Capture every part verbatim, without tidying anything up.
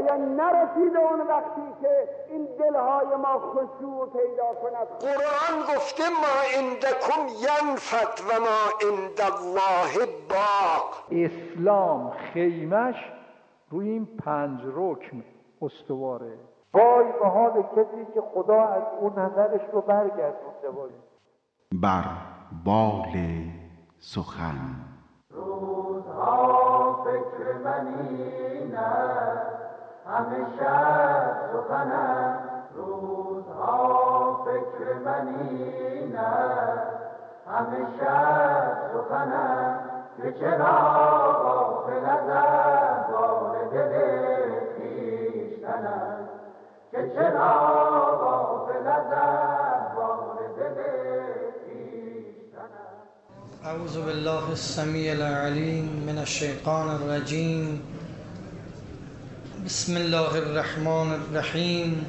باید نرسیده اون وقتی که این دلهای ما خشوع پیدا کند. قرآن گفته ما عندکم ینفد و ما عند الله باق. اسلام خیمش روی این پنج رکن استواره. وای به حال کسی که خدا از اون نظرش رو برگردونده باشه. بر بال سخن روزها فکر منی نه همه شب سخنم. روزها فکر منی نه همه شب سخنم. که چرا غافل از احوال دل خویشتنم. که چرا غافل از احوال دل خویشتنم. اعوذ بالله السمیع العلیم من الشیطان الرجیم. بسم الله الرحمن الرحیم.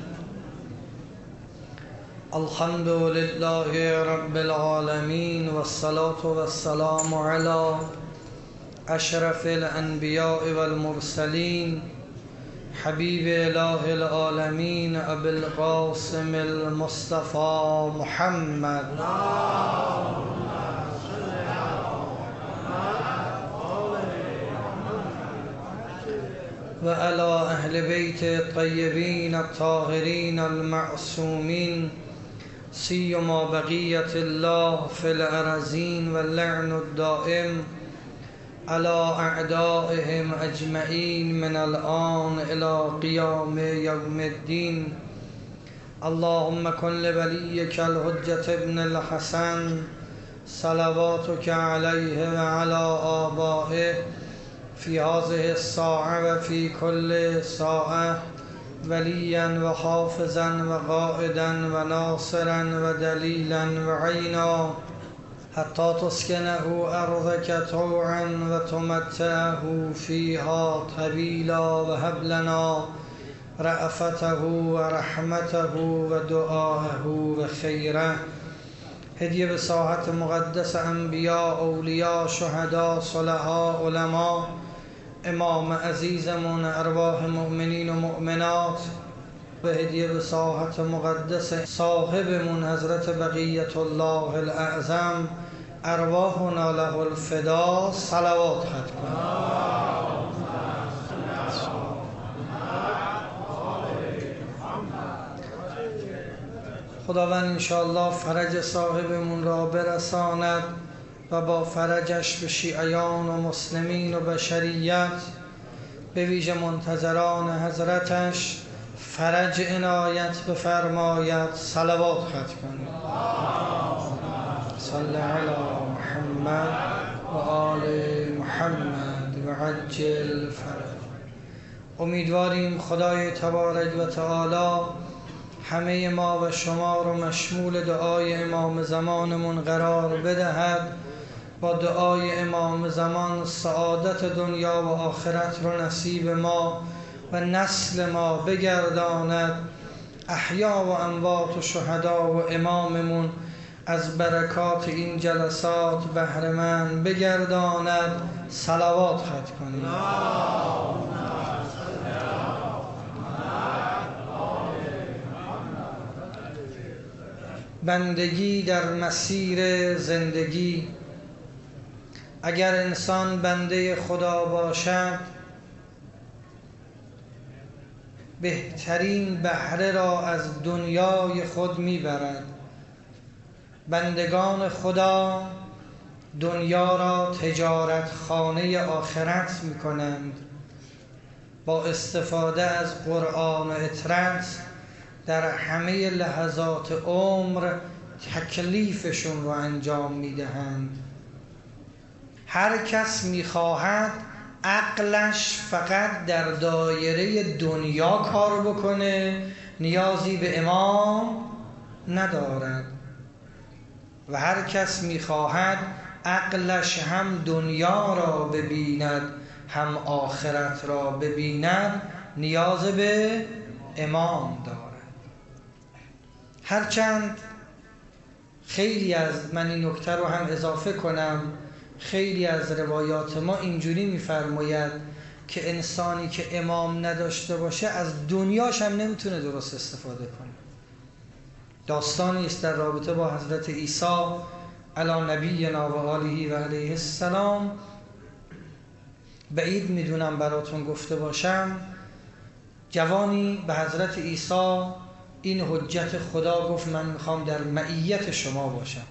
الحمد لله رب العالمین والصلاة والسلام علی اشرف الانبیاء والمرسلین حبیب اله العالمین ابی القاسم المصطفى محمد و علی اهل بیت الطیبین الطاهرین المعصومین سیما بقیت الله فی الارضین و اللعن الدائم علی اعدائهم اجمعین من الآن الی قیام یوم الدین. اللهم کن لولیک الحجة ابن الحسن صلواتک علیه و علی آبائه فی هذه الساعة و فی کل ساعة ولیا و حافظا و قائدا و ناصرا و دلیلا و عینا حتی تسکنه ارضک طوعا و تمتعه فیها طویلا و هب لنا رأفته و رحمته و دعاءه و خیره. هدیه به ساحت مقدس انبیاء، اولیاء، شهدا، صلحاء، علما، امام عزیزمون، ارواح مؤمنین و مؤمنات، و هدیه به ساحت مقدس صاحبمون حضرت بقیت الله الاعظم، ارواحنا له الفدا. صلوات ختم کنید. خداوند انشاءالله فرج صاحبمون را برساند و با فرجش به شیعیان و مسلمین و بشریت به ویژه منتظران حضرتش فرج عنایت بفرماید. صلوات ختم کنید. صلی علی محمد و آل محمد و عجل فرج. امیدواریم خدای تبارک و تعالی همه ما و شما رو مشمول دعای امام زمانمون قرار بدهد. با دعای امام زمان سعادت دنیا و آخرت رو نصیب ما و نسل ما بگرداند. احیا و اموات و شهدا و اماممون از برکات این جلسات بهره مند بگرداند. صلوات ختم کنید. بندگی در مسیر زندگی. اگر انسان بنده خدا باشد بهترین بهره را از دنیای خود میبرد. بندگان خدا دنیا را تجارت خانه آخرت میکنند. با استفاده از قرآن و اطرت در همه لحظات عمر تکلیفشون رو انجام میدهند. هر کس میخواهد عقلش فقط در دایره دنیا کار بکنه، نیازی به امام ندارد. و هر کس میخواهد عقلش هم دنیا را ببیند هم آخرت را ببیند، نیاز به امام دارد. هرچند خیلی از، من این نکته رو هم اضافه کنم، خیلی از روایات ما اینجوری می‌فرماید که انسانی که امام نداشته باشه از دنیاش هم نمیتونه درست استفاده کنه. داستانی است در رابطه با حضرت عیسی علی نبینا و آله و علیه السلام. بعید میدونم براتون گفته باشم، جوانی به حضرت عیسی این حجت خدا گفت من میخوام در معیت شما باشم.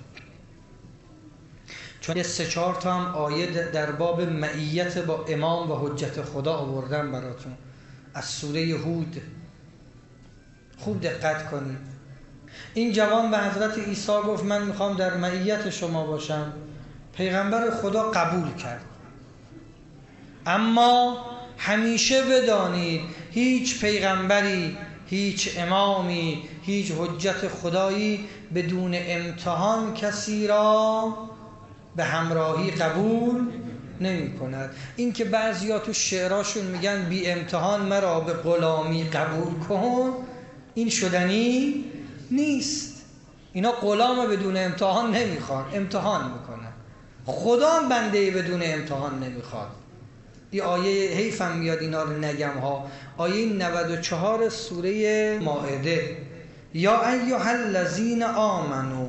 چون یه سه چهار تا هم آیه در باب معیت با امام و حجت خدا آوردم براتون از سوره هود، خوب دقت کنید. این جوان به حضرت عیسی گفت من میخوام در معیت شما باشم. پیغمبر خدا قبول کرد. اما همیشه بدانید هیچ پیغمبری، هیچ امامی، هیچ حجت خدایی بدون امتحان کسی را به همراهی قبول نمی کند. این که بعضیا تو شعراشون میگن بی امتحان مرا به غلامی قبول کن، این شدنی نیست. اینا غلام بدون امتحان نمیخوان، امتحان میکنن. خدا هم بنده بدون امتحان نمیخواد. این آیه حیفم میاد اینا رو نگم ها. آیه نود و چهار سوره مائده، یا ایها الذین آمنوا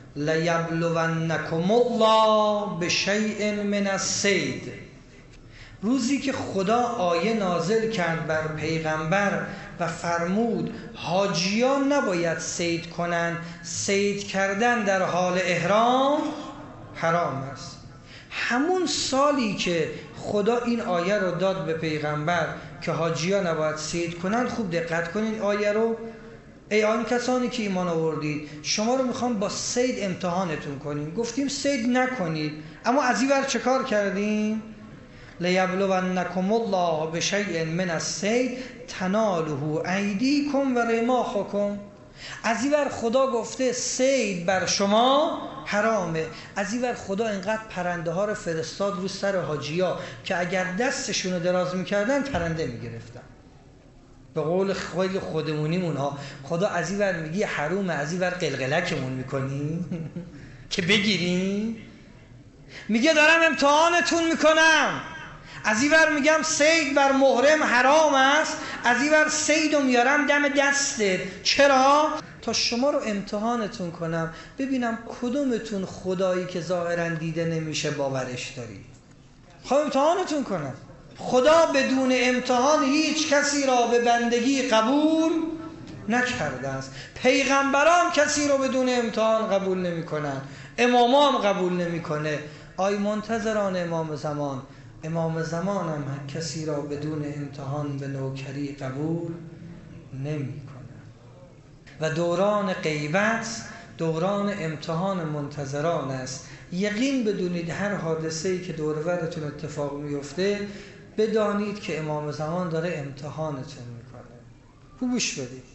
لیبلونکم الله بشیء من الصید. روزی که خدا آیه نازل کرد بر پیغمبر و فرمود حاجیان نباید صید کنن، صید کردن در حال احرام حرام است. همون سالی که خدا این آیه رو داد به پیغمبر که حاجیان نباید صید کنن، خوب دقت کنین آیه رو، ای آن کسانی که ایمان آوردید شما رو میخوام با صید امتحانتون کنیم. گفتیم صید نکنید، اما از این ور چه کار کردیم؟ لیبلونکم الله بشیء من الصید تناله ایدیکم و رماحکم. از این ور خدا گفته صید بر شما حرامه. از این ور خدا اینقدر پرنده ها رو فرستاد رو سر حاجیا که اگر دستشون رو دراز میکردن پرنده میگرفتن. به قول خیلی خودمونیمون ها، خدا از این ور میگی حرومه، از این ور قلقلکمون میکنی که بگیریم. میگه دارم امتحانتون میکنم. از این ور میگم صید بر محرم حرام است، از این ور صید رو میارم دم دستت. چرا؟ تا شما رو امتحانتون کنم، ببینم کدومتون خدایی که ظاهرا دیده نمیشه باورش داری. خب امتحانتون کنم. خدا بدون امتحان هیچ کسی را به بندگی قبول نکرده است. پیغمبران کسی را بدون امتحان قبول نمی کنن، امامان قبول نمی کنه. آی منتظران امام زمان، امام زمان هم کسی را بدون امتحان به نوکری قبول نمی کنه. و دوران غیبت دوران امتحان منتظران است. یقین بدونید هر حادثه‌ای که دور و برتون اتفاق میفته بدانید که امام زمان داره امتحانتون میکنه. خوبش بدید.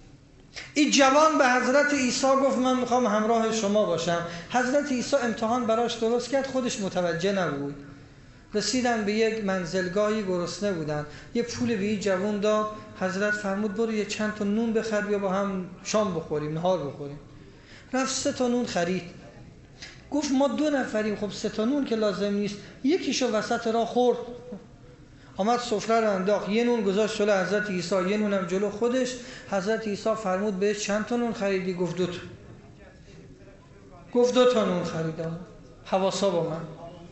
این جوان به حضرت عیسی گفت من میخوام همراه شما باشم. حضرت عیسی امتحان براش درست کرد، خودش متوجه نبود. رسیدن به یک منزلگاهی، گرسنه بودن، یه پول به این جوان داد. حضرت فرمود برو یه چند تا نون بخر بیا با هم شام بخوریم، نهار بخوریم. رفت سه تا نون خرید. گفت ما دو نفریم، خب سه تا نون که لازم نیست، یکیشو وسط راه خورد. آمد سفره رو انداخت، یه نون گذاشت جلو حضرت عیسی، یه نونم جلو خودش. حضرت عیسی فرمود بهش چند تا نون خریدی؟ گفت دو تا. گفت دو تا نون خریدم. حواسا با من.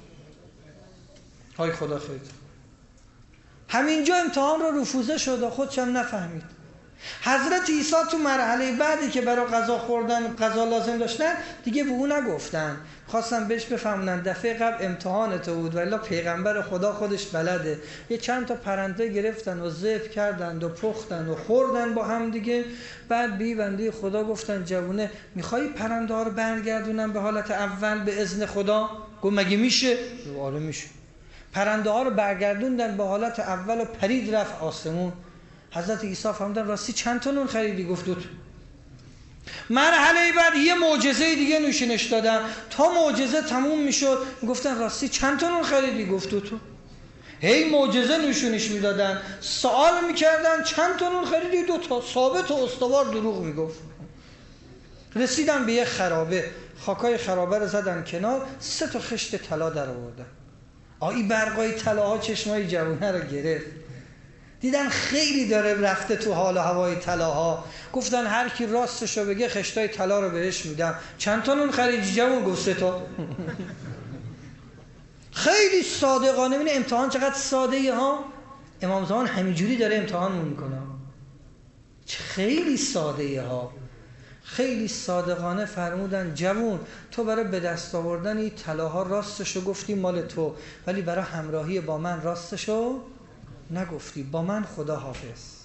های خدا خیر. همینجا امتحان رو رفوزه شد، خودشم نفهمید. حضرت عیسی تو مرحله بعدی که برای غذا خوردن غذا لازم داشتن دیگه به اون نگفتن، خواستن بهش بفهمونن دفعه قبل امتحانت بود ولی پیغمبر خدا خودش بلده. یه چند تا پرنده گرفتن و ذبح کردن و پختن و خوردن با هم دیگه. بعد بی بنده خدا گفتن جوونه میخوای پرنده ها رو برگردونن به حالت اول به اذن خدا؟ گفت مگه میشه؟ آره میشه. پرنده ها رو برگردوندن به حالت اول و پرید رفت آسمون. حضرت عیسی فرمودن راستی چند تا نون خریدی؟ گفت دو تا. مرحله بعد یه معجزه دیگه نشونش دادن. تا معجزه تموم میشد گفتن راستی چند تا نون خریدی؟ گفت دو تا. هی معجزه نشونش میدادن، سوال میکردن چند تا نون خریدی؟ دو تا. ثابت و استوار دروغ میگفت. رسیدن به یه خرابه، خاکای خرابه رو زدن کنار، سه تا خشت طلا در آوردن. آی برقای طلاها چشمای جوونه رو گرفت. دیدن خیلی داره رفته تو حال و هوای طلاها، گفتن هر کی راستشو بگه خشتای طلا رو بهش میدم. چند تا نون خریدی جوون؟ گفت سه تا. خیلی صادقانه. ببین امتحان چقدر ساده ها. امام زمان همینجوری داره امتحانمون میکنه، خیلی ساده ها. خیلی صادقانه فرمودن جوون تو برای به دست آوردن این طلاها راستشو گفتی مال تو، ولی برای همراهی با من راستشو نگفتی. با من خدا حافظ.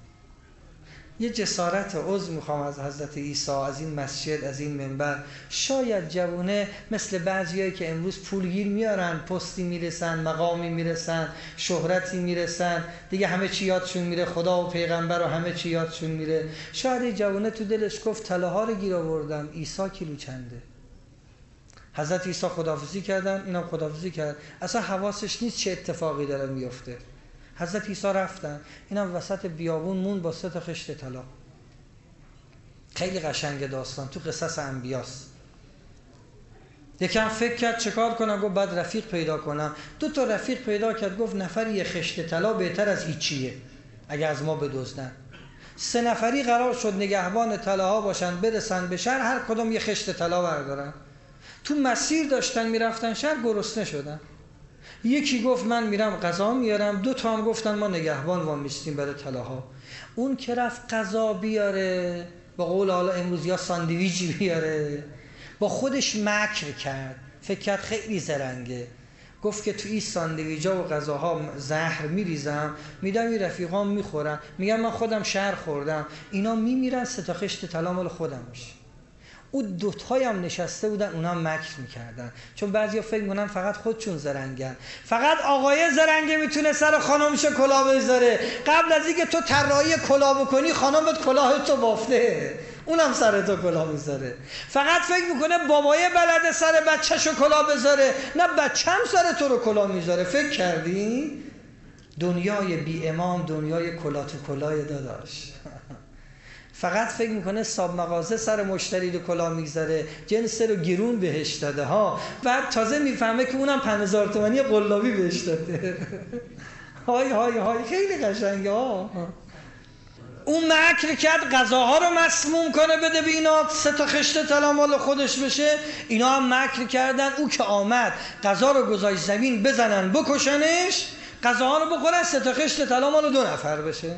یه جسارت عذر میخوام از حضرت عیسی، از این مسجد، از این منبر. شاید جوونه مثل بعضیایی که امروز پولگیر میارن، پستی میرسن، مقامی میرسن، شهرتی میرسن، دیگه همه چی یادشون میره، خدا و پیغمبر و همه چی یادشون میره. شاید این جوونه تو دلش گفت طلاها رو گیر آوردم، عیسی کیلو چنده. حضرت عیسی خداحافظی کردن، اینم خداحافظی کرد، اصلا حواسش نیست چه اتفاقی داره میفته. حضرت عیسی رفتن، اینم وسط بیابون مون با سه تا خشت طلا. خیلی قشنگ داستان، تو قصص انبیاست. یکم فکر کرد چه کار کنم، گفت بعد رفیق پیدا کنم. دو تا رفیق پیدا کرد، گفت نفری یه خشت طلا بهتر از هیچیه اگه از ما بدزدن. سه نفری قرار شد نگهبان طلاها باشن، برسن به شهر هر کدوم یه خشت طلا بردارن. تو مسیر داشتن میرفتن شهر، گرسنه شدن. یکی گفت من میرم غذا میارم، دو تا هم گفتن ما نگهبان وامیستیم برای طلاها. اون که رفت غذا بیاره، با قول حالا امروز یا ساندویچی بیاره، با خودش مکر کرد، فکر کرد خیلی زرنگه. گفت که تو این ساندویجا و غذاها زهر میریزم، میدم این رفیقام میخورن، میگم من خودم شهر خوردم، اینا میمیرن، سه تا خشت طلا مال خودم میشه. او دوتایی هم نشسته بودن، اونا هم مکر میکردن، چون بعضیا فکر میکنن فقط خودشون زرنگن. فقط آقای زرنگه میتونه سر خانمش کلاه بذاره. قبل از اینکه تو طراحی کلاه بکنی خانمت کلاه تو بافته، اونم سر تو کلاه میذاره. فقط فکر میکنه بابای بلده سر بچه‌شو کلاه بذاره، نه بچه‌م سر تو رو کلاه میذاره. فکر کردی؟ دنیای بی امام دنیای کلاه تو کلاه داداش. فقط فکر میکنه صاحب مغازه سر مشتری رو کلاه میگذاره، جنس رو گیرون بهش داده ها. بعد تازه میفهمه که اونم پنج هزار تومانی قلابی بهش داده. های های های خیلی قشنگه ها. اون مکر کرد غذاها رو مسموم کنه بده به اینا، سه تا خشت طلا مال خودش بشه. اینا هم مکر کردن. او که آمد غذا رو گذاشت زمین بزنن بکشنش، غذاها رو بخورن، سه تا خشت طلا مال دو نفر بشه.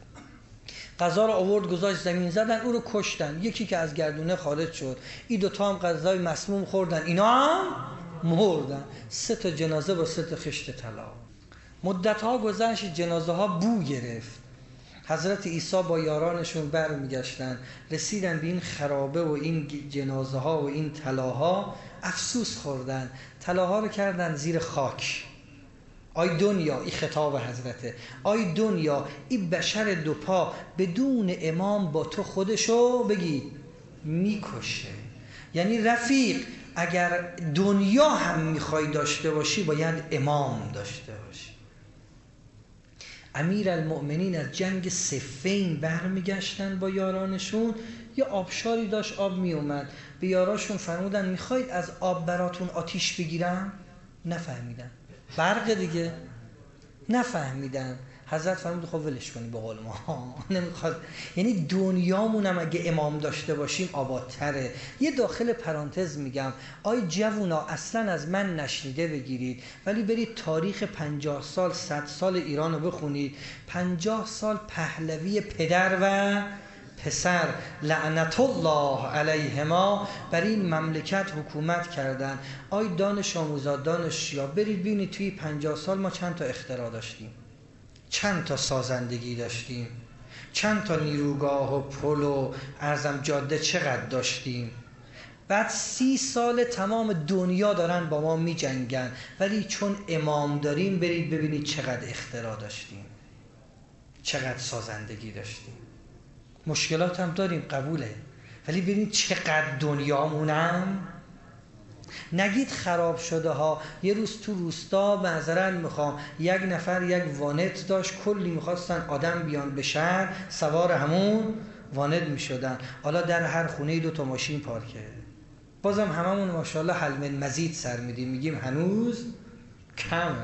غذا رو آورد گذاشت زمین، زدن او رو کشتن. یکی که از گردونه خارج شد، این دوتا هم غذای مسموم خوردن، اینا هم مردن. سه تا جنازه با سه تا خشت طلا. مدت ها گذشت، جنازه ها بو گرفت. حضرت عیسی با یارانشون برمیگشتن، رسیدن به این خرابه و این جنازه ها و این طلاها، افسوس خوردن. طلاها رو کردن زیر خاک. آی دنیا، این خطاب حضرته، آی دنیا این بشر دوپا بدون امام با تو خودشو بگی میکشه. یعنی رفیق اگر دنیا هم میخوای داشته باشی باید امام داشته باشی. امیر المؤمنین از جنگ صفین برمیگشتن با یارانشون، یه آبشاری داشت آب میومد، به یاراشون فرمودن میخواید از آب براتون آتیش بگیرم؟ نفهمیدن. برق دیگه نفهمیدن. حضرت فرمود خب ولش کنی، به قول ما نمیخواد. یعنی دنیامون هم اگه امام داشته باشیم آبادتره. یه داخل پرانتز میگم، آی جوونا اصلا از من نشنیده بگیرید، ولی برید تاریخ پنجاه سال صد سال ایران رو بخونید. پنجاه سال پهلوی پدر و پسر لعنت الله علیهما بر این مملکت حکومت کردن. آی دانش آموزا، دانشیا، برید ببینید توی پنجاه سال ما چند تا اختراع داشتیم، چند تا سازندگی داشتیم، چند تا نیروگاه و پل و ارزم جاده چقدر داشتیم. بعد سی سال تمام دنیا دارن با ما می جنگن، ولی چون امام داریم برید ببینید چقدر اختراع داشتیم، چقدر سازندگی داشتیم. مشکلات هم داریم قبوله، ولی ببینید چقدر دنیامونم. نگید خراب شده ها. یه روز تو روستا معذرت میخوام، یک نفر یک وانت داشت، کلی میخواستن آدم بیان به شهر، سوار همون وانت میشدن. حالا در هر خونه دو تا ماشین پارکه. بازم هممون ماشاءالله حل من مزید سر میدیم، میگیم هنوز کم.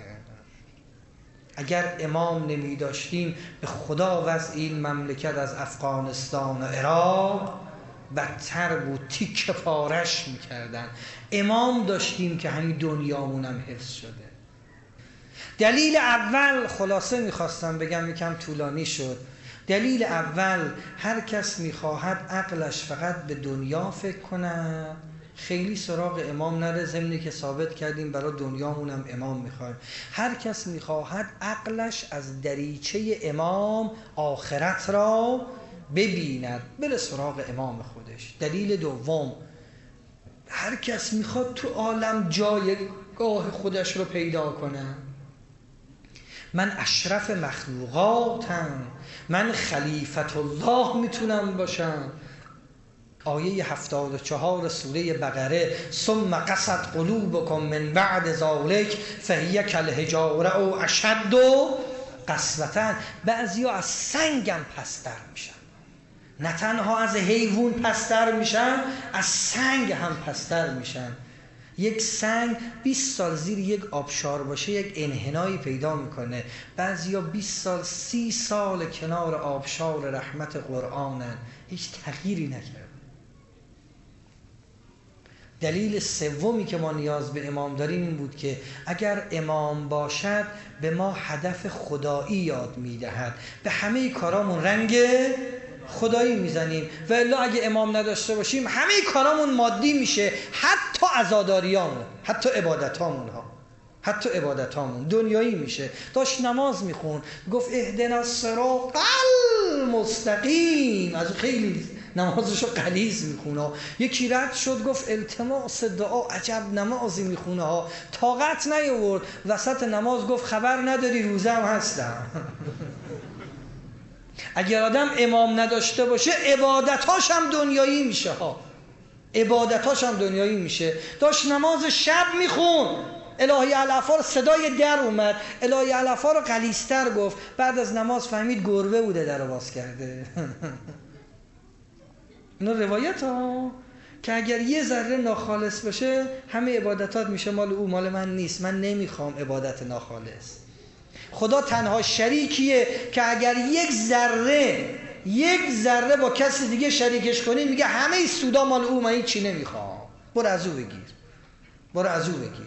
اگر امام نمی داشتیم به خدا وضع این مملکت از افغانستان و عراق بدتر بود، تیکه پارش میکردن. امام داشتیم که همین دنیامونم حفظ شده. دلیل اول، خلاصه میخواستم بگم، یکم طولانی شد. دلیل اول، هر کس میخواهد عقلش فقط به دنیا فکر کند، خیلی سراغ امام نره، ضمنی که ثابت کردیم برای دنیامونم امام میخوایم. هر کس میخواهد عقلش از دریچه امام آخرت را ببیند، بره سراغ امام خودش. دلیل دوم، هر کس میخواد تو عالم جایگاه خودش رو پیدا کنه. من اشرف مخلوقاتم، من خلیفت الله میتونم باشم. آیه هفتاد و چهار سوره بقره، ثم قست قلوبکم من بعد ذلک فهی کالحجاره او اشد قسوة. بعضیا از سنگم پستر میشن، نه تنها از حیوان پستر میشن، از سنگ هم پستر میشن. یک سنگ بیست سال زیر یک آبشار باشه یک انحنایی پیدا میکنه. بعضیا بیست سال سی سال کنار آبشار رحمت قرآنن، هیچ تغییری نکرد. دلیل سومی که ما نیاز به امام داریم این بود که اگر امام باشد به ما هدف خدایی یاد میدهد، به همه کارامون رنگ خدایی میزنیم. و الا اگه امام نداشته باشیم همه کارامون مادی میشه، حتی عزاداریامون، حتی عبادتامون ها حتی عبادتامون دنیایی میشه. داشت نماز میخون، گفت اهدنا الصراط المستقیم، از خیلی نمازشو غلیظ میخونه. یکی رد شد گفت التماس دعا، عجب نمازی میخونه ها، طاقت نیاورد، وسط نماز گفت خبر نداری روزه هم هستم. اگر آدم امام نداشته باشه عبادتاش هم دنیایی میشه ها، عبادتاش هم دنیایی میشه. داشت نماز شب میخون، الهی علفا صدای در اومد، الهی علفا رو غلیظ‌تر گفت، بعد از نماز فهمید گربه بوده در باز کرده. اینا روایت ها که اگر یه ذره ناخالص باشه همه عبادتات میشه مال او، مال من نیست. من نمیخوام عبادت ناخالص. خدا تنها شریکیه که اگر یک ذره یک ذره با کسی دیگه شریکش کنی میگه همه سودا مال او، من هیچی نمیخوام، برو از او بگیر، برو از او بگیر.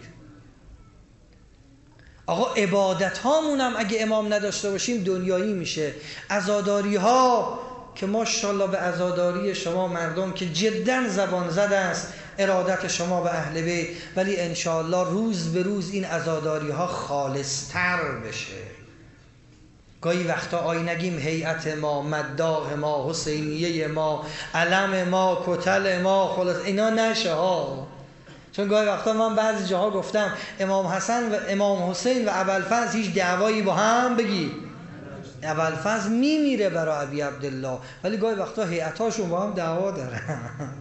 آقا عبادت هامون هم اگه امام نداشته باشیم دنیایی میشه. عزاداری ها که ماشاءالله به عزاداری شما مردم که جدا زبان زده است ارادت شما به اهل بیت، ولی انشاءالله روز به روز این عزاداری ها خالصتر بشه. گاهی وقتا آی نگیم هیئت ما، مداح ما، حسینیه ما، علم ما، کتل ما، خلاص اینا نشه ها. چون گاهی وقتا من بعضی جاها گفتم امام حسن و امام حسین و ابوالفضل هیچ دعوایی با هم بگی، ابوالفضل میمیره برای ابی عبدالله، ولی گاهی وقتا هیئتاشون با هم دعوا دارن.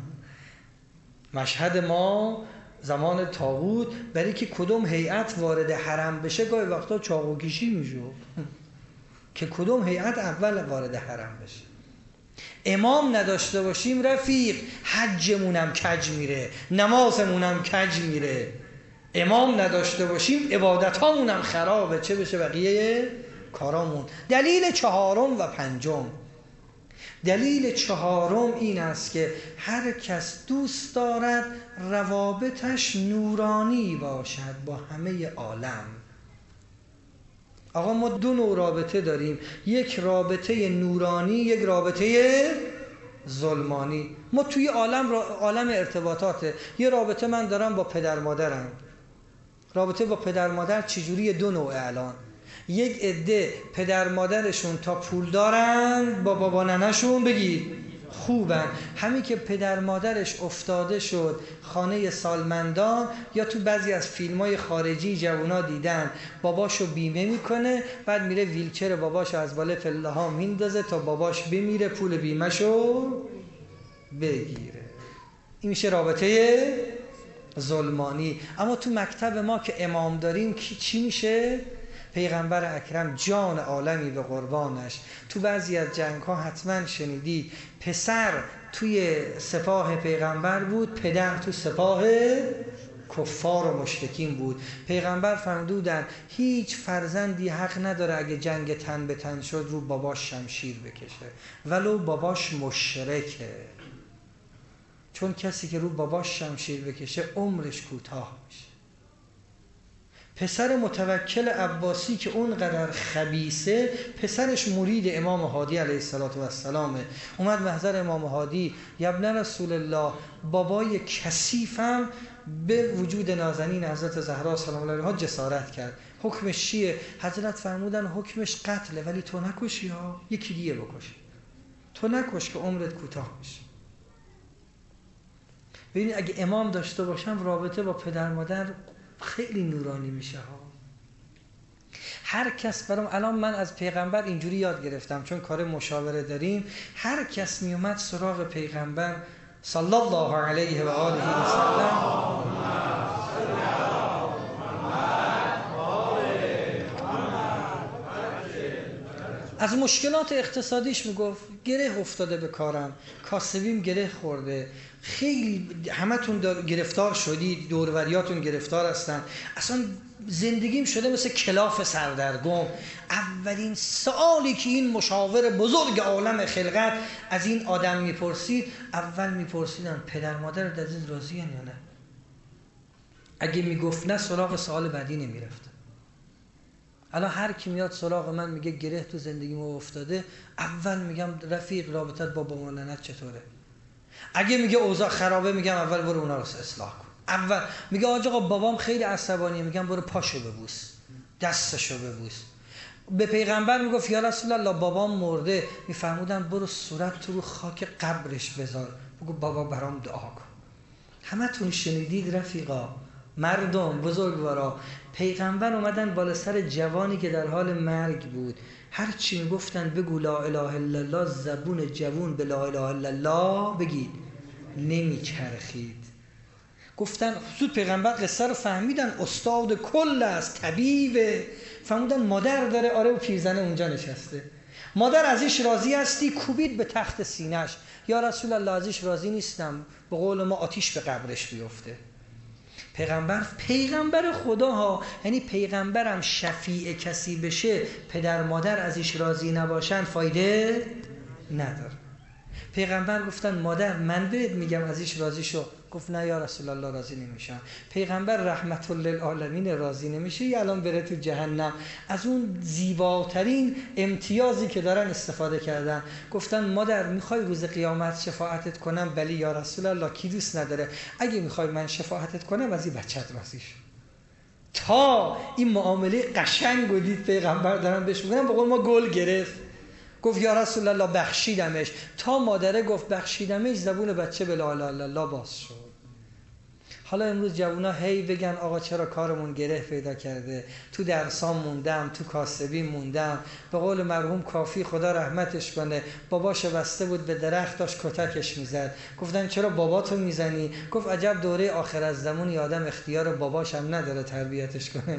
مشهد ما زمان طاغوت برای که کدوم هیئت وارد حرم بشه گاهی وقتا چاقو کشی میشه که کدوم هیئت اول وارد حرم بشه. امام نداشته باشیم رفیق حجمونم کج میره، نمازمونم کج میره. امام نداشته باشیم عبادتامونم خرابه، چه بشه بقیه کارامون. دلیل چهارم و پنجم، دلیل چهارم این است که هر کس دوست دارد روابطش نورانی باشد با همه عالم. آقا ما دو نوع رابطه داریم، یک رابطه نورانی، یک رابطه ظلمانی. ما توی عالم عالم ارتباطاته. یه رابطه من دارم با پدر مادرم. رابطه با پدر مادر چجوری؟ دو نوع الان. یک عده پدر مادرشون تا پول دارن با بابا ننشون بگید خوبن، همین که پدر مادرش افتاده شد خانه سالمندان، یا تو بعضی از فیلم‌های خارجی جوونا دیدن باباشو بیمه میکنه، بعد میره ویلچر باباشو از بالا پله ها میندازه تا باباش بمیره پول بیمهشو بگیره. این میشه رابطه ظلمانی. اما تو مکتب ما که امام داریم چی میشه؟ پیغمبر اکرم جان عالمی به قربانش، تو بعضی از جنگ ها حتما شنیدی پسر توی سپاه پیغمبر بود، پدر تو سپاه کفار و مشرکین بود. پیغمبر فرمودن هیچ فرزندی حق نداره اگه جنگ تن به تن شد رو باباش شمشیر بکشه ولو باباش مشرکه، چون کسی که رو باباش شمشیر بکشه عمرش کوتاه میشه. پسر متوکل عباسی که اونقدر خبیثه، پسرش مرید امام هادی علیه السلام، اومد محضر امام هادی، یبن رسول الله، بابای کثیفم به وجود نازنین حضرت زهرا سلام الله علیها جسارت کرد، حکمش چیه؟ حضرت فرمودن حکمش قتله، ولی تو نکشی ها، یکی دیگه بکش، تو نکش که عمرت کوتاه میشه. ببینید اگه امام داشته باشم رابطه با پدر مادر خیلی نورانی میشه ها. هر کس برام، الان من از پیغمبر اینجوری یاد گرفتم چون کار مشاوره داریم، هر کس میومد سراغ پیغمبر صلی الله علیه و آله و سلم از مشکلات اقتصادیش میگفت گره افتاده به کارم، کاسبیم گره خورده، خیلی همتون گرفتار شدید، دوروریاتون گرفتار هستن، اصلا زندگیم شده مثل کلاف سردرگم. اولین سوالی که این مشاور بزرگ عالم خلقت از این آدم میپرسید، اول میپرسیدن پدر مادرت از این راضی یا نه؟ اگه میگفت نه سراغ سوال بعدی نمیرفت. الان هر کی میاد سراغ من میگه گره تو زندگی ما افتاده، اول میگم رفیق رابطت با بابا ننت چطوره؟ اگه میگه اوضاع خرابه میگم اول برو اونا رو اصلاح کن. اول میگه آقا بابام خیلی عصبانیه، میگم برو پاشو ببوس، دستشو ببوس. به پیغمبر میگفت یا رسول الله بابام مرده، میفرمودن برو صورت تو رو خاک قبرش بذار، بگو بابا برام دعا کن. همتون شنیدید رفیقا، مردم بزرگوارا، پیغمبر اومدن بالا سر جوانی که در حال مرگ بود، هر چی میگفتن بگو لا اله الا الله، زبون جوون به لا اله الا الله بگید نمیچرخید. گفتن زود پیغمبر قصه رو فهمیدن، استاد کل است، طبیبه. فهمیدن مادر داره، آره و پیرزنه اونجا نشسته، مادر ازش راضی هستی؟ کوبید به تخت سینه‌اش، یا رسول الله ازش راضی نیستم، به قول ما آتیش به قبرش بیفته. پیغمبر پیغمبر خدا ها، یعنی پیغمبرم شفیع کسی بشه پدر مادر ازش راضی نباشن فایده نداره. پیغمبر گفتن مادر من بهت میگم ازش راضی شو، گفت نه یا رسول الله راضی نمیشم. پیغمبر رحمت للعالمین راضی نمیشه، یا الان بره تو جهنم. از اون زیباترین امتیازی که دارن استفاده کردن، گفتن مادر میخوای روز قیامت شفاعتت کنم؟ بلی یا رسول الله، کی دوست نداره؟ اگه میخوای من شفاعتت کنم از این بچت راضی شو. تا این معامله قشنگ و دید پیغمبر دارن بهش میگن، به قول ما گل گرفت، گفت یا رسول الله بخشیدمش. تا مادره گفت بخشیدمش، زبون بچه به لا اله الا الله باز شد. حالا امروز جوونا هی بگن آقا چرا کارمون گره پیدا کرده، تو درسام موندم، تو کاسبی موندم. به قول مرحوم کافی خدا رحمتش کنه، باباش بسته بود به درخت، داشت کتکش میزد. گفتن چرا باباتو میزنی؟ گفت عجب دوره آخر از زمان آدم اختیار باباش هم نداره تربیتش کنه.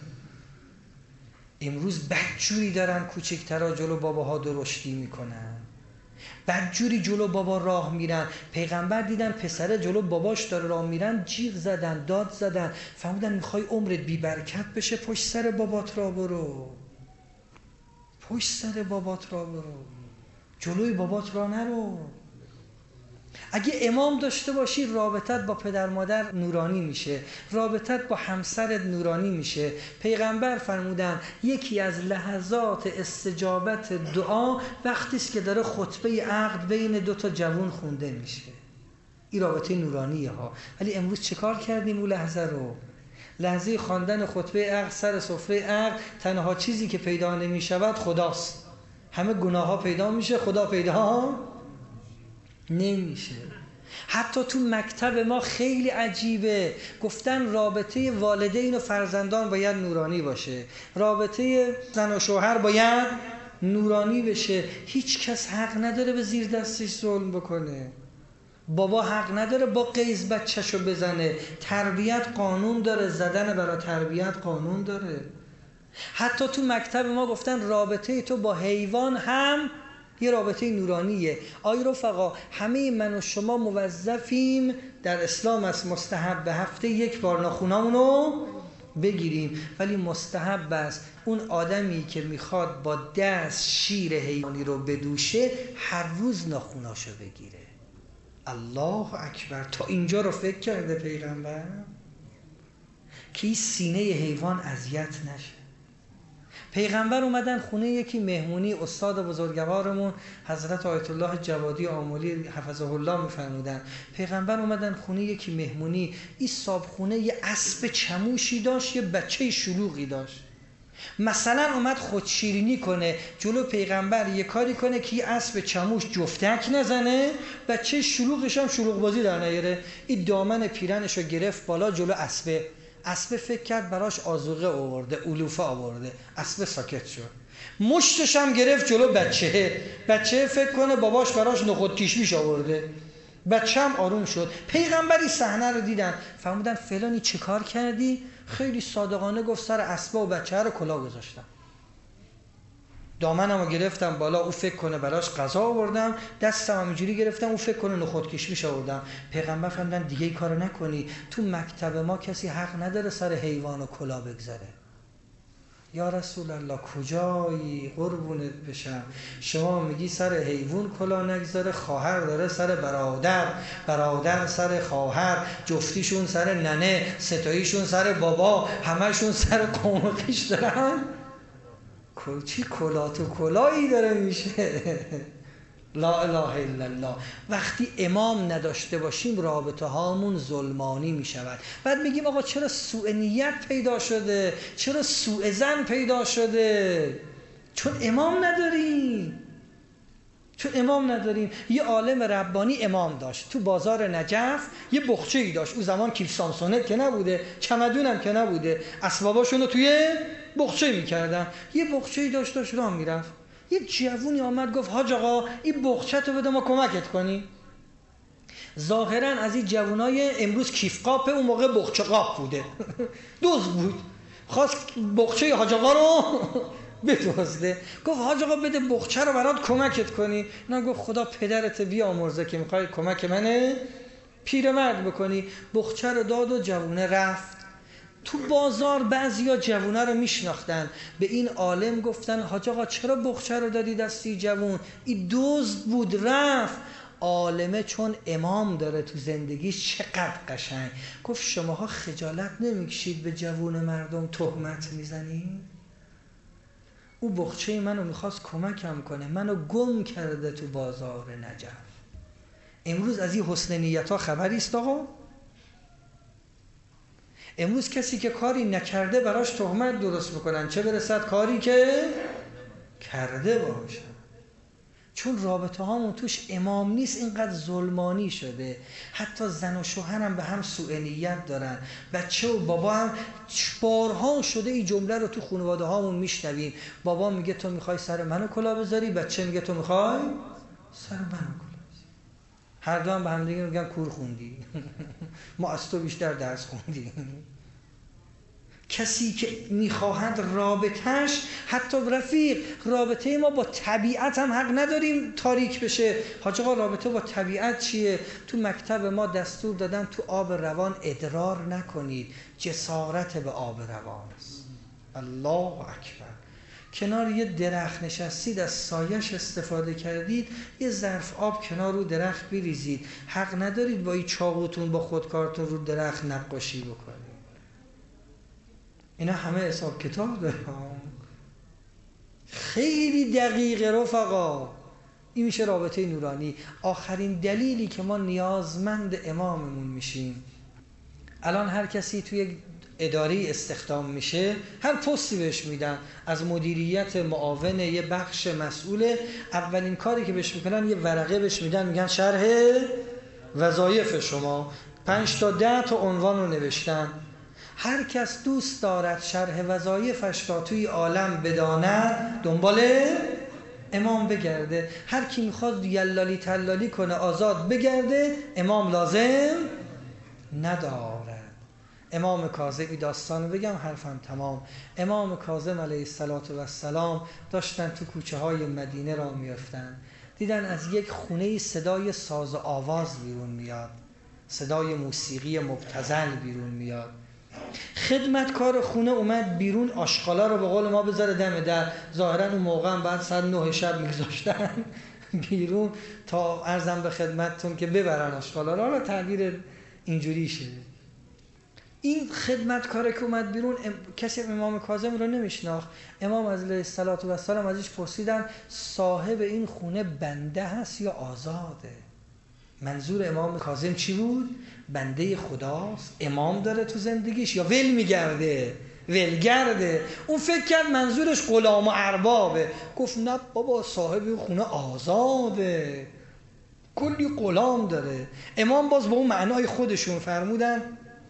امروز بدجوری دارن کوچکترها جلو باباها درشتی میکنن، بدجوری جلو بابا راه میرن. پیغمبر دیدن پسره جلو باباش داره راه میرن، جیغ زدن، داد زدن، فهمیدن میخوای عمرت بی برکت بشه، پشت سر بابات را برو، پشت سر بابات را برو، جلوی بابات را نرو. اگه امام داشته باشی رابطت با پدر مادر نورانی میشه، رابطت با همسرت نورانی میشه. پیغمبر فرمودن یکی از لحظات استجابت دعا وقتی است که داره خطبه عقد بین دو تا جوان خونده میشه. این رابطه نورانیه ها. ولی امروز چه کار کردیم اون لحظه رو؟ لحظه خواندن خطبه عقد سر سفره عقد، تنها چیزی که پیدا نمیشود خداست. همه گناه ها پیدا میشه، خدا پیدا نمیشه. حتی تو مکتب ما خیلی عجیبه، گفتن رابطه والدین و فرزندان باید نورانی باشه، رابطه زن و شوهر باید نورانی بشه. هیچ کس حق نداره به زیر دستش ظلم بکنه. بابا حق نداره با قیز بچه‌شو بزنه. تربیت قانون داره، زدن برای تربیت قانون داره. حتی تو مکتب ما گفتن رابطه تو با حیوان هم یه رابطه نورانیه. آی رفقا، همه من و شما موظفیم، در اسلام است مستحب به هفته یک بار ناخونامونو بگیریم، ولی مستحب است اون آدمی که میخواد با دست شیر حیوانی رو بدوشه هر روز ناخوناشو بگیره. الله اکبر. تا اینجا رو فکر کرده پیغمبر که این سینه حیوان اذیت نشه. پیغمبر اومدن خونه یکی مهمونی، استاد بزرگوارمون حضرت آیت الله جوادی آملی حفظه الله میفرمودن، پیغمبر اومدن خونه یکی مهمونی، این صابخونه یه اسب چموشی داشت، یه بچه شلوغی داشت. مثلا اومد خودشیرینی کنه جلو پیغمبر، یه کاری کنه که یه اسب چموش جفتک نزنه، بچه شلوغش هم شلوغ بازی در نیاره. این دامن پیرنش رو گرفت بالا جلو اسبه، اسبه فکر کرد براش آذوقه آورده، علوفه آورده، اسبه ساکت شد. مشتش هم گرفت جلو بچه، بچه فکر کنه باباش براش نخود کشمیش آورده، بچه هم آروم شد. پیغمبری صحنه رو دیدن، فهمیدن فلانی چه کار کردی؟ خیلی صادقانه گفت سر اسبه و بچه رو کلاه گذاشتم، دامنمو گرفتم بالا، او فکر کنه براش غذا آوردم، دستم همینجوری گرفتم، او فکر کنه نخود کشمیش آوردم. پیغمبر فرمودن دیگه این کارو نکنی، تو مکتب ما کسی حق نداره سر حیوان و کلاه بگذاره. یا رسول الله کجایی قربونت بشم، شما میگی سر حیوان کلاه نگذاره، خواهر داره سر برادر، برادر سر خواهر، جفتیشون سر ننه، ستاییشون سر بابا، همشون سر قوم خویش دارن. چی کلاه تو کلاهی داره میشه؟ لا اله الا الله. وقتی امام نداشته باشیم رابطه هامون ظلمانی میشود. بعد میگیم آقا چرا سوء نیت پیدا شده، چرا سوء ظن پیدا شده؟ چون امام نداریم، چون امام نداریم. یه عالم ربانی امام داشت تو بازار نجف، یه بخچه‌ای داشت، اون زمان کیف سامسونت که نبوده، چمدونم که نبوده، اسباباشونو توی بخچه میکردن. یه بخچه‌ای داشت داشت راه میرفت، یه جوونی آمد گفت حاج آقا این بخچه تو بده ما کمکت کنی. ظاهرا از این جوونای امروز کیف قاپه، اون موقع بخچه قاپ بوده دوز بود، خواست بخچه حاج آقا رو بدزده. گفت حاج آقا بده بخچه رو برات کمکت کنی. نه گفت خدا پدرت بیامرزه که میخوای کمک منه پیرمرد بکنی. بخچه رو داد و جوونه رفت. تو بازار بعضیا جوونه رو میشناختن، به این عالم گفتن حاج آقا چرا بخچه رو دادی دستی جوون؟ این دزد بود رفت. عالمه چون امام داره تو زندگیش چقدر قشنگ گفت شماها خجالت نمیکشید به جوون مردم تهمت میزنید؟ او بخچه منو میخواست کمکم کنه، منو گم کرده تو بازار نجف. امروز از این حسن نیت ها خبری است آقا؟ امروز کسی که کاری نکرده براش تهمت درست میکنن، چه برسد کاری که کرده باشه. چون رابطه هامون توش امام نیست، اینقدر ظلمانی شده. حتی زن و شوهر هم به هم سوء نیت دارن، بچه و بابا هم. بارها شده این جمله رو تو خانواده هامون میشنویم، بابا میگه تو میخوای سر منو کلاه بذاری، بچه میگه تو میخوای سر منو کلاه بذاری. هر دو هم به هم دیگه میگن کور خوندی ما از تو بیشتر درس خوندیم. کسی که میخواهد رابطهش، حتی رفیق رابطه ما با طبیعت هم حق نداریم تاریک بشه. حاج آقا رابطه با طبیعت چیه؟ تو مکتب ما دستور دادن تو آب روان ادرار نکنید، جسارت به آب روان است. الله اکبر. کنار یه درخت نشستید از سایش استفاده کردید، یه ظرف آب کنار رو درخت بریزید. حق ندارید با این چاقوتون با خودکارتون رو درخت نقاشی بکنید. اینا همه حساب کتاب داره، خیلی دقیقه رفقا. این میشه رابطه نورانی. آخرین دلیلی که ما نیازمند اماممون میشیم، الان هر کسی توی اداره استخدام میشه، هر پستی بهش میدن، از مدیریت معاون یه بخش مسئوله، اولین کاری که بهش میکنن یه ورقه بهش میدن، میگن شرح وظایف شما، پنج تا ده تا عنوان رو نوشتن. هر کس دوست دارد شرح وظایفش را توی عالم بداند دنبال امام بگرده. هر کی میخواد یلالی تلالی کنه آزاد بگرده، امام لازم ندارد. امام کاظم، این داستان رو بگم حرفم تمام. امام کاظم علیه السلام داشتن تو کوچه های مدینه را میافتن، دیدن از یک خونه صدای ساز و آواز بیرون میاد، صدای موسیقی مبتذل بیرون میاد. خدمتکار خونه اومد بیرون، آشغالا رو به قول ما بذاره دم در. ظاهرا اون موقع هم بعد ساعت نه شب میگذاشتن بیرون تا عرضم به خدمتتون که ببرن آشغالا را، را تعبیر اینجوری شده. این خدمتکار که اومد بیرون ام... کسی امام کاظم رو نمیشناخت. امام علیه السلام ازش پرسیدن صاحب این خونه بنده هست یا آزاده؟ منظور امام کاظم چی بود؟ بنده خداست، امام داره تو زندگیش یا ول میگرده؟ ولگرده. اون فکر کرد منظورش غلام و اربابه. گفت نه بابا، صاحب این خونه آزاده، کلی غلام داره. امام باز با اون معنای خودشون فرمودن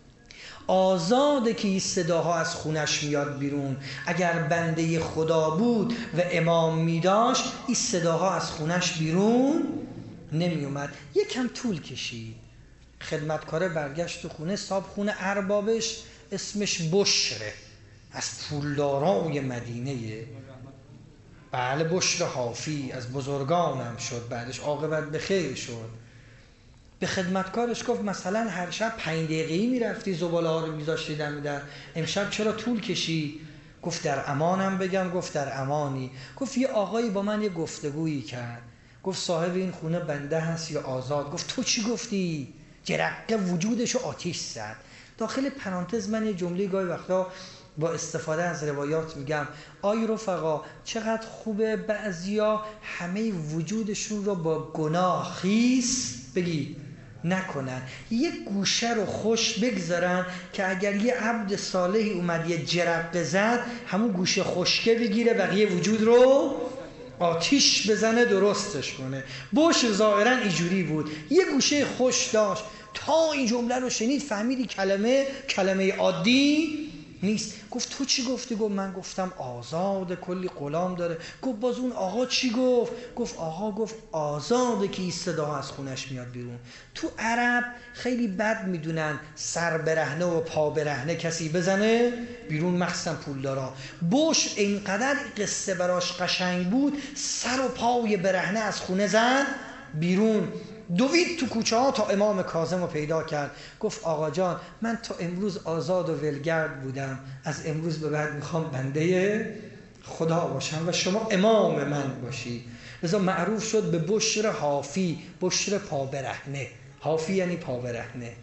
آزاده که این صداها از خونش میاد بیرون. اگر بنده خدا بود و امام میداشت این صداها از خونش بیرون نمی اومد. یکم طول کشید، خدمتکاره برگشت تو خونه. صاحب خونه اربابش اسمش بشره، از پولدارای مدینه. بله، بشر حافی از بزرگانم شد، بعدش عاقبت به خیر شد. به خدمتکارش گفت مثلا هر شب پنج دقیقه‌ای میرفتی زباله ها رو میذاشتی دم در، امشب چرا طول کشی؟ گفت در امانم بگم. گفت در امانی. گفت یه آقایی با من یه گفتگویی کرد، گفت صاحب این خونه بنده هست یا آزاد؟ گفت تو چی گفتی؟ جرقه وجودشو آتیش زد. داخل پرانتز من یه جمله گاهی وقتا با استفاده از روایات میگم، آی رفقا چقدر خوبه بعضیا همه وجودشون رو با گناه خیس بگی نکنن، یک گوشه رو خوش بگذارن که اگر یه عبد صالحی اومد یه جرقه زد همون گوشه خشکه بگیره، بقیه وجود رو آتیش بزنه درستش کنه. بوش ظاهرا اینجوری بود، یه گوشه خوش داشت. تا این جمله رو شنید فهمیدی کلمه کلمه عادی نیست. گفت تو چی گفتی؟ گفت من گفتم آزاده، کلی غلام داره. گفت باز اون آقا چی گفت؟ گفت آقا گفت آزاده که این صدا از خونش میاد بیرون. تو عرب خیلی بد میدونن سر برهنه و پا برهنه کسی بزنه بیرون، مخصوصا پولدارا. بوش اینقدر قصه براش قشنگ بود، سر و پای برهنه از خونه زد بیرون، دوید تو کوچه ها تا امام کاظم رو پیدا کرد. گفت آقا جان من تا امروز آزاد و ولگرد بودم، از امروز به بعد میخوام بنده خدا باشم و شما امام من باشی. لذا معروف شد به بشر حافی، بشر پابرهنه. حافی یعنی پابرهنه.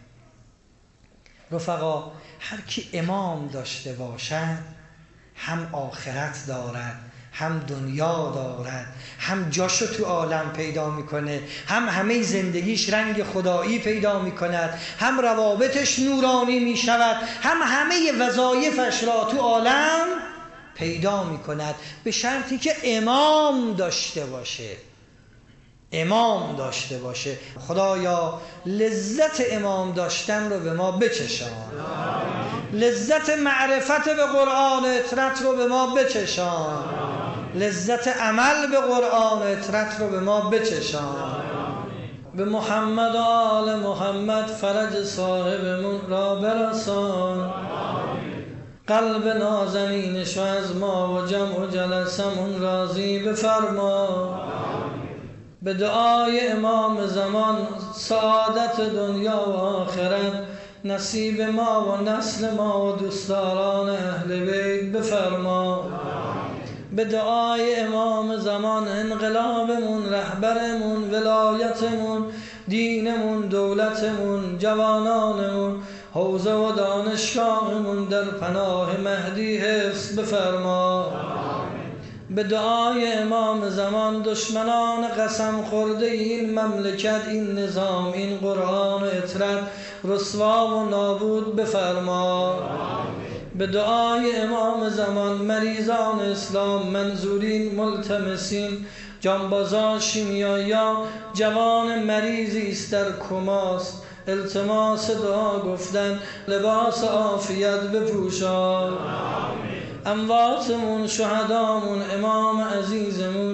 رفقا هر کی امام داشته باشد هم آخرت دارد، هم دنیا دارد، هم جاشو تو عالم پیدا میکنه، هم همه زندگیش رنگ خدایی پیدا میکند، هم روابطش نورانی میشود، هم همه وظایفش را تو عالم پیدا میکند، به شرطی که امام داشته باشه. امام داشته باشه. خدایا لذت امام داشتن رو به ما بچشان، لذت معرفت به قرآن اطرت رو به ما بچشان، لذت عمل به قرآن اطرت رو به ما بچشان. به محمد و آل محمد فرج صاحبمون را برسان، قلب نازنینش و از ما و جمع و جلسمون راضی بفرما. به دعای امام زمان سعادت دنیا و آخرت نصیب ما و نسل ما و دوستداران اهل بیت بفرما. به دعای امام زمان انقلابمون، رهبرمون، ولایتمون، دینمون، دولتمون، جوانانمون، حوزه و دانشگاهمون در پناه مهدی حفظ بفرما. به دعای امام زمان دشمنان قسم خورده این مملکت، این نظام، این قرآن اطرت رسوا و نابود بفرما. به دعای امام زمان مریضان اسلام، منظورین، ملتمسین، جانبازان، شیمیاییان، جوان مریضی است در کماست، التماس دعا گفتن لباس عافیت بپوشان. امواتمون، شهدامون، امام عزیزمون،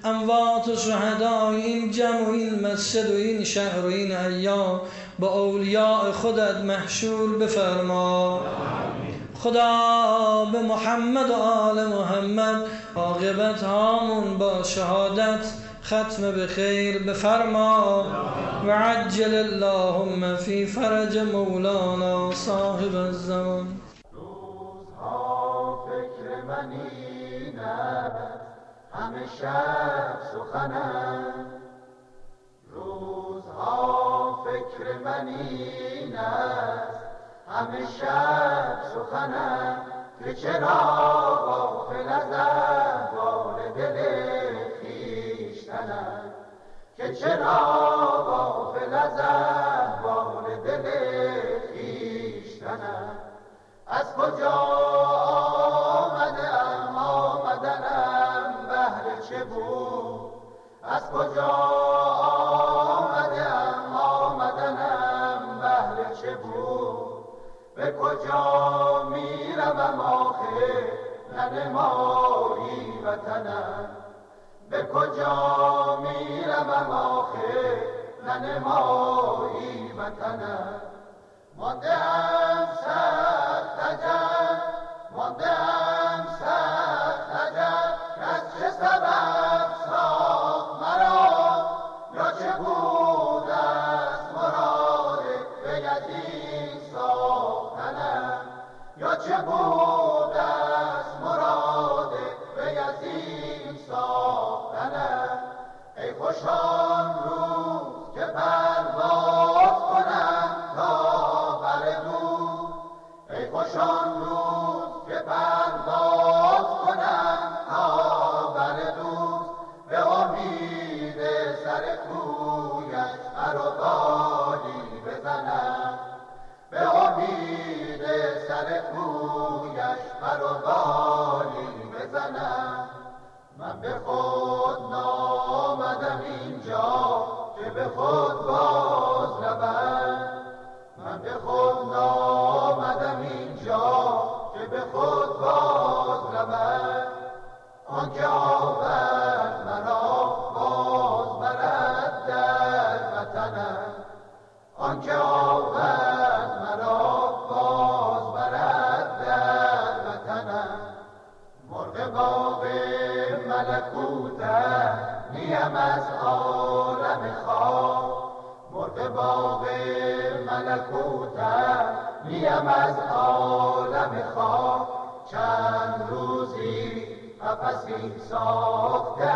اموات و شهدای این جمع و این مسجد و این شهر و این ایام با اولیاء خودت محشور بفرما. خدا به محمد و آل محمد عاقبت هامون با شهادت ختم به خیر بفرما. و عجل اللهم فی فرج مولانا صاحب الزمان. روزها فکر من این است، همه شب سخنم. روزها فکر من این است، همه شب سخنم. که چرا غافل از احوال دل خویشتنم، که چرا غافل از احوال دل خویشتنم. از کجا آمدم آمدنم بهر چه بود، از کجا آمدم آمدنم بهر چه بود. به کجا میروم آخر ننمایی وطنم، به کجا میروم آخر ننمایی وطنم. مانده‌ام سخت عجب، مانده‌ام سخت عجب که از چه سبب ساخت مرا، یا چه بود است مراد وی از این ساختنم، یا چه بود است مراد وی از این ساختنم. ای خوش آن روز که پرواز کنم تا بر دور، ای خوش آن روز که پرواز کنم تا بر دور. به امید سر کویش پر و بالی بزنم، به امید سر کویش پر و بالی بزنم. من به خود نامدم اینجا که به خود باز روم، من به خود نامدم اینجا که به خود باز روم. آنکه آورد مرا باز برد در وطنم، آنکه آورد مرا باز برد در وطنم. مرغ باغ ملکوتم نیم از عالم خواب، مرغ باغ ملکوتم نیم از عالم خواب. چند روزی قفسی ساخته